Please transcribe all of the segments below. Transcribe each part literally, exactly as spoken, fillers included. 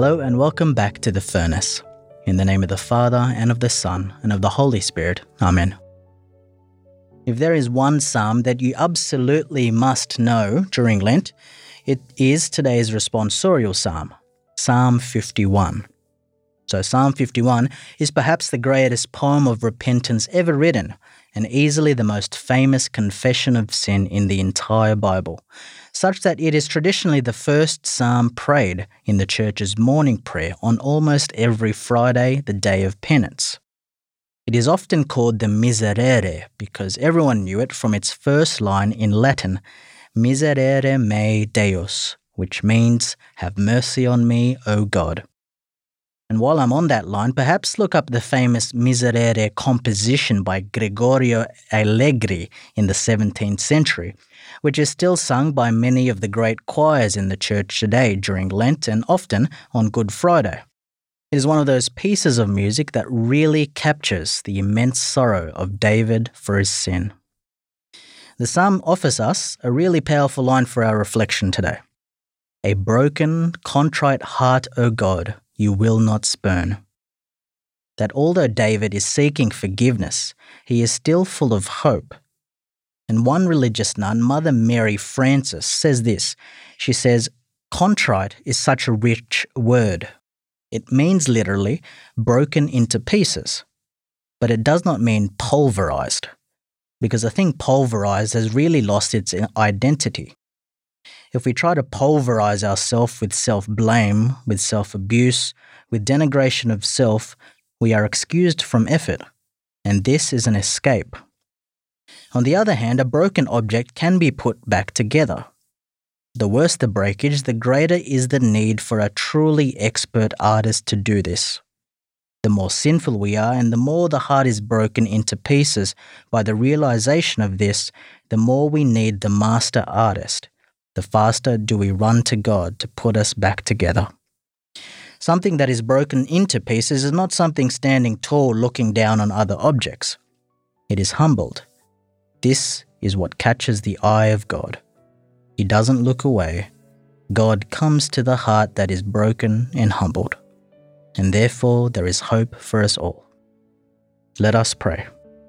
Hello and welcome back to The Furnace. In the name of the Father, and of the Son, and of the Holy Spirit. Amen. If there is one psalm that you absolutely must know during Lent, it is today's responsorial psalm, Psalm fifty-one. So Psalm fifty-one is perhaps the greatest poem of repentance ever written, and easily the most famous confession of sin in the entire Bible, such that it is traditionally the first psalm prayed in the Church's morning prayer on almost every Friday, the day of penance. It is often called the Miserere because everyone knew it from its first line in Latin, Miserere mei Deus, which means, "Have mercy on me, O God." And while I'm on that line, perhaps look up the famous Miserere composition by Gregorio Allegri in the seventeenth century, which is still sung by many of the great choirs in the church today during Lent and often on Good Friday. It is one of those pieces of music that really captures the immense sorrow of David for his sin. The psalm offers us a really powerful line for our reflection today. A broken, contrite heart, O God, you will not spurn. That although David is seeking forgiveness, he is still full of hope. And one religious nun, Mother Mary Frances, says this. She says, contrite is such a rich word. It means literally broken into pieces, but it does not mean pulverized, because a thing pulverized has really lost its identity. If we try to pulverize ourselves with self-blame, with self-abuse, with denigration of self, we are excused from effort, and this is an escape. On the other hand, a broken object can be put back together. The worse the breakage, the greater is the need for a truly expert artist to do this. The more sinful we are, and the more the heart is broken into pieces by the realization of this, the more we need the master artist. The faster do we run to God to put us back together. Something that is broken into pieces is not something standing tall looking down on other objects. It is humbled. This is what catches the eye of God. He doesn't look away. God comes to the heart that is broken and humbled. And therefore there is hope for us all. Let us pray.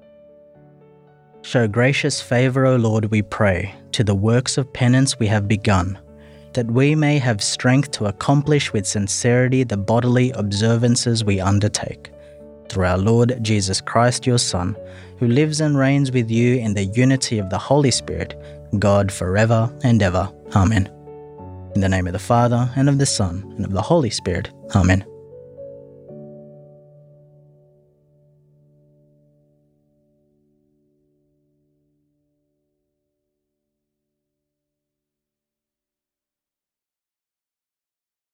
Show gracious favour, O Lord, we pray, to the works of penance we have begun, that we may have strength to accomplish with sincerity the bodily observances we undertake. Through our Lord Jesus Christ, your Son, who lives and reigns with you in the unity of the Holy Spirit, God forever and ever. Amen. In the name of the Father, and of the Son, and of the Holy Spirit. Amen.